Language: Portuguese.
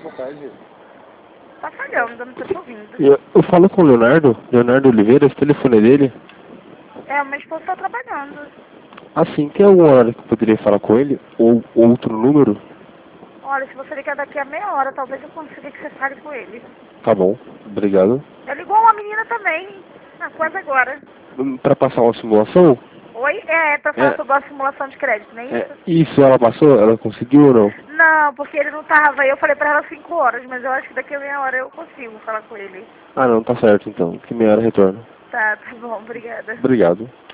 Boa tarde. Tá falhando, eu não tô te ouvindo. Eu falo com o Leonardo Oliveira, esse telefone é dele. É, o meu esposo tá trabalhando. Assim, tem alguma hora que eu poderia falar com ele? Ou outro número? Olha, se você ligar daqui a meia hora, talvez eu consiga que você fale com ele. Tá bom, obrigado. Ele ligou uma menina também. Ah, quase agora. Pra passar uma simulação? Oi? É, pra falar sobre a simulação de crédito, não é isso? Isso, ela passou? Ela conseguiu ou não? Não, porque ele não tava. Eu falei pra ela 5 horas, mas eu acho que daqui a meia hora eu consigo falar com ele. Ah não, tá certo então. Que meia hora retorno. Tá bom, obrigada. Obrigado.